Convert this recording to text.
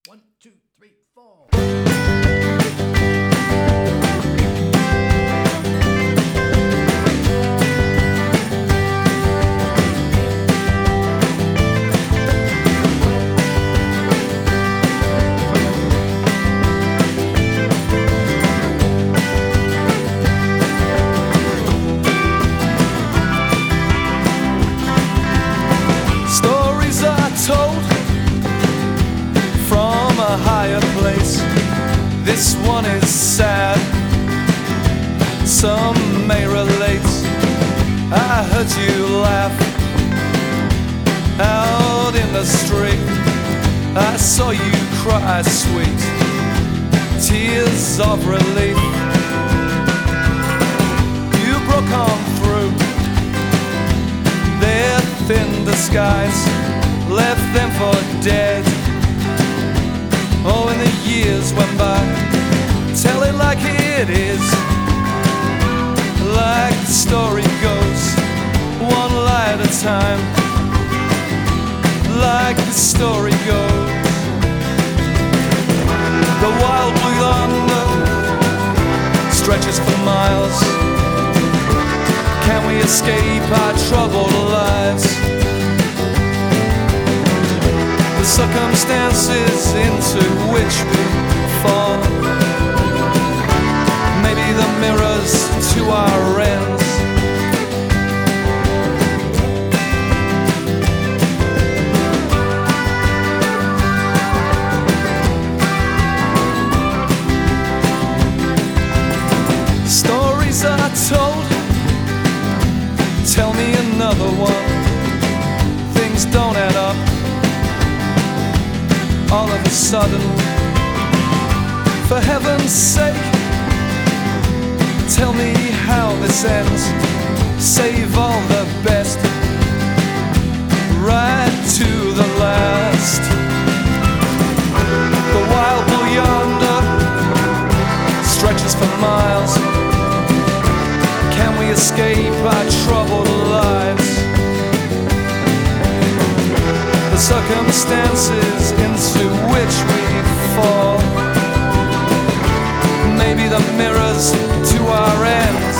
One, two, three, four. Stories are told from a higher place. This one is sad, some may relate. I heard you laugh out in the street. I saw you cry sweet tears of relief. You broke on through their thin disguise, left them for dead. Oh, and the years went by. Tell it like it is, like the story goes, one lie at a time, like the story goes. The wild blue yonder stretches for miles. Can we escape our troubled lives? The circumstances into which we fall, maybe the mirrors to our ends. Stories are told, tell me another one. Things don't add up all of a sudden. For heaven's sake, tell me how this ends. Save all the best, right to the last. The wild blue yonder stretches for miles. Can we escape our troubled lives? The circumstances into which we fall, maybe the mirrors to our ends.